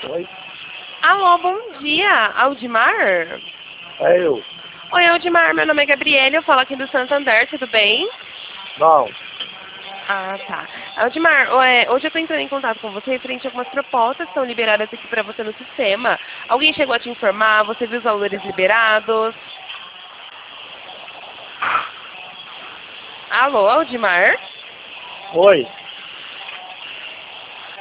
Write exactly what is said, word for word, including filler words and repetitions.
Oi? Alô, bom dia, Aldimar? É eu. Oi, Aldimar, meu nome é Gabriele, eu falo aqui do Santander, tudo bem? Não. Ah, tá. Aldimar, é, hoje eu estou entrando em contato com você referente a algumas propostas que estão liberadas aqui para você no sistema. Alguém chegou a te informar? Você viu os valores liberados? Alô, Aldimar? Oi?